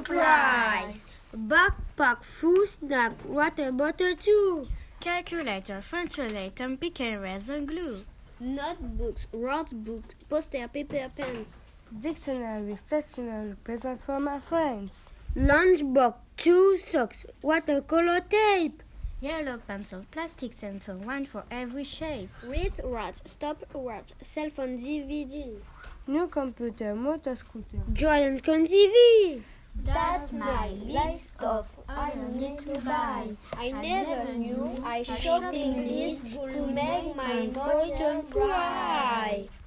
surprise! Backpack, fruit snack, water bottle too. Calculator, ventilator, pick eraser, glue. Notebooks, road books, poster, paper, pens. Dictionary, stationery, present for my friends. Lunchbox, 2 socks, watercolor tape. Yellow pencil, plastic stencil, one for every shape. Wrist watch, stopwatch, cell phone, DVD. New computer, motor scooter. Giant screen TV. That's my list of I need to buy. I never knew I shopping list could make my boy turn cry.